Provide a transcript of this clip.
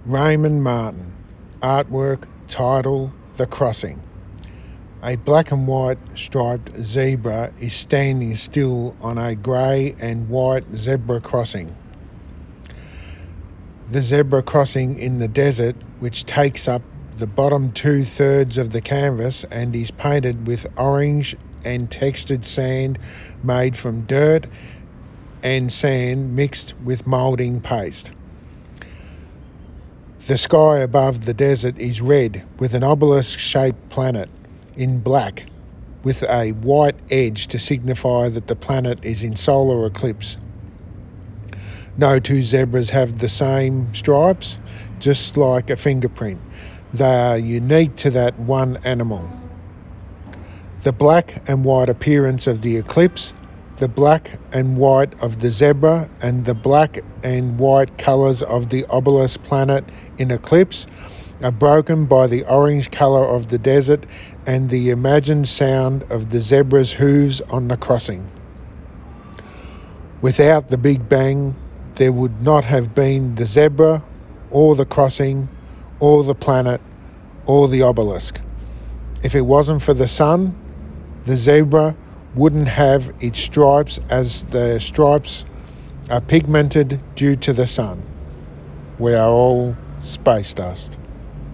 Raymond Martin. Artwork, title, The Crossing. A black and white striped zebra is standing still on a grey and white zebra crossing. The zebra crossing in the desert, which takes up the bottom 2/3 of the canvas and is painted with orange and textured sand made from dirt and sand mixed with moulding paste. The sky above the desert is red with an obelisk-shaped planet in black with a white edge to signify that the planet is in solar eclipse. No two zebras have the same stripes, just like a fingerprint. They are unique to that one animal. The black and white appearance of the eclipse, the black and white of the zebra, and the black and white colours of the obelisk planet in eclipse are broken by the orange colour of the desert and the imagined sound of the zebra's hooves on the crossing. Without the Big Bang, there would not have been the zebra, or the crossing, or the planet, or the obelisk. If it wasn't for the sun, the zebra wouldn't have its stripes, as the stripes are pigmented due to the sun. We are all space dust.